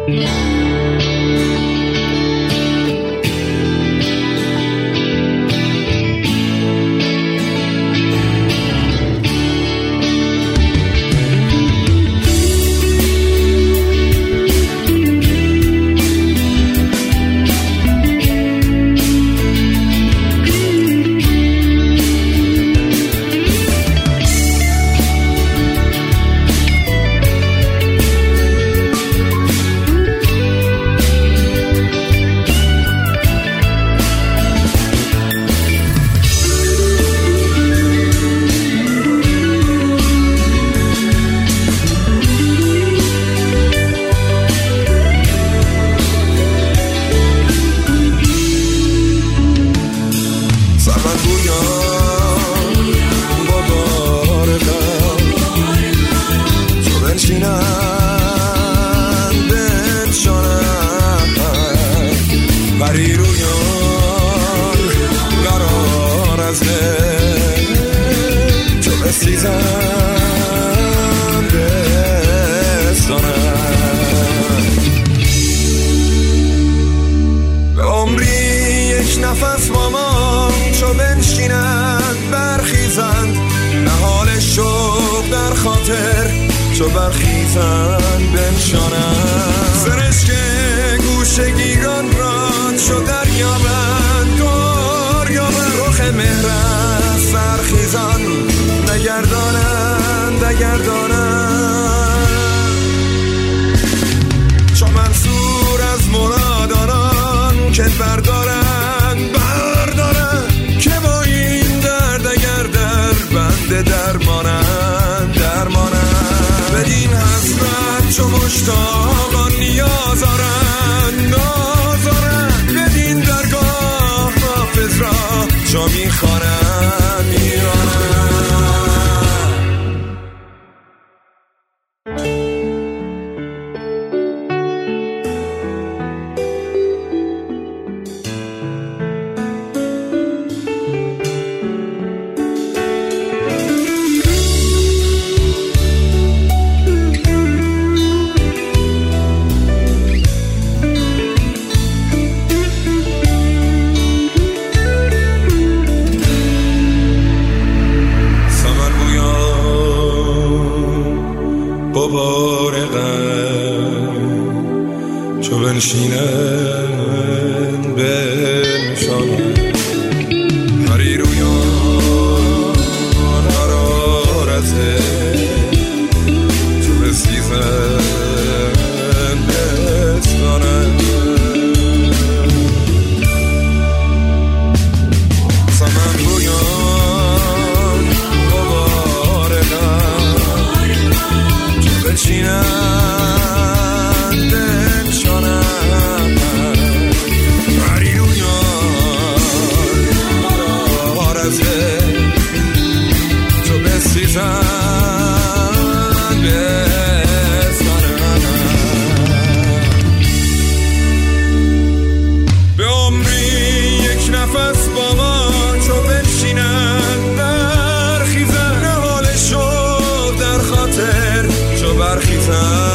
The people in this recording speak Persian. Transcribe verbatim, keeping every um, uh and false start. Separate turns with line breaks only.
چو برخیزن بنشانم سرشک گوشه گیران ران شو دریابند دریابند رخ مهرت سرخیزان نگردانند نگردانند چو منصور از مرادانان که بردارند بردارند که با این درد اگر در بند درمانند درمانند بدین حسرت چو مشتاقان نیاز آرند ناز آرند بدین درگاه حافظ را چو میخوانند میرانند. چو بنشینن بنشانن پری رویان حرارته چو بسیزن بسانن سمن رویان مبارکن چو بنشینن به عمری یک نفس با ما چو بنشینند برخیزند نهال شوق در خاطر چو برخیزند